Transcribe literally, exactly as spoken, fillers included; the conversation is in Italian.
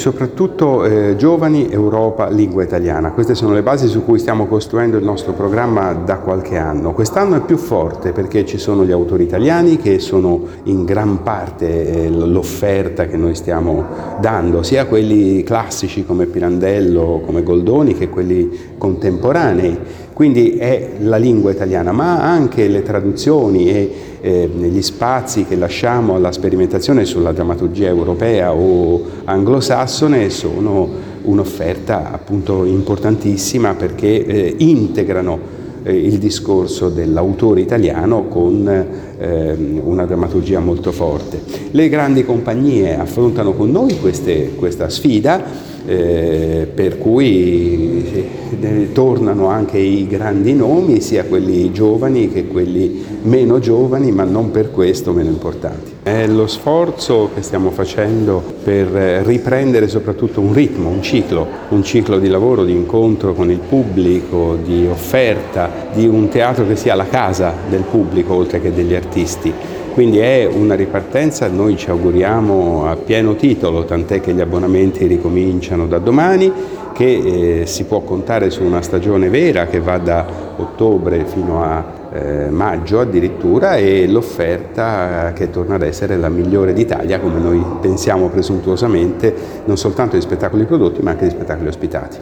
soprattutto eh, giovani, Europa, lingua italiana. Queste sono le basi su cui stiamo costruendo il nostro programma da qualche anno. Quest'anno è più forte perché ci sono gli autori italiani che sono in gran parte eh, l'offerta che noi stiamo dando, sia quelli classici come Pirandello, come Goldoni, che quelli contemporanei. Quindi è la lingua italiana, ma anche le traduzioni e eh, gli spazi che lasciamo alla sperimentazione sulla drammaturgia europea o anglosassone sono un'offerta appunto importantissima perché eh, integrano eh, il discorso dell'autore italiano con eh, una drammaturgia molto forte. Le grandi compagnie affrontano con noi queste, questa sfida. Eh, per cui eh, tornano anche i grandi nomi, sia quelli giovani che quelli meno giovani, ma non per questo meno importanti. È lo sforzo che stiamo facendo per riprendere soprattutto un ritmo, un ciclo, un ciclo di lavoro, di incontro con il pubblico, di offerta, di un teatro che sia la casa del pubblico oltre che degli artisti. Quindi è una ripartenza, noi ci auguriamo a pieno titolo, tant'è che gli abbonamenti ricominciano da domani, che eh, si può contare su una stagione vera che va da ottobre fino a eh, maggio addirittura, e l'offerta che torna ad essere la migliore d'Italia, come noi pensiamo presuntuosamente, non soltanto di spettacoli prodotti ma anche di spettacoli ospitati.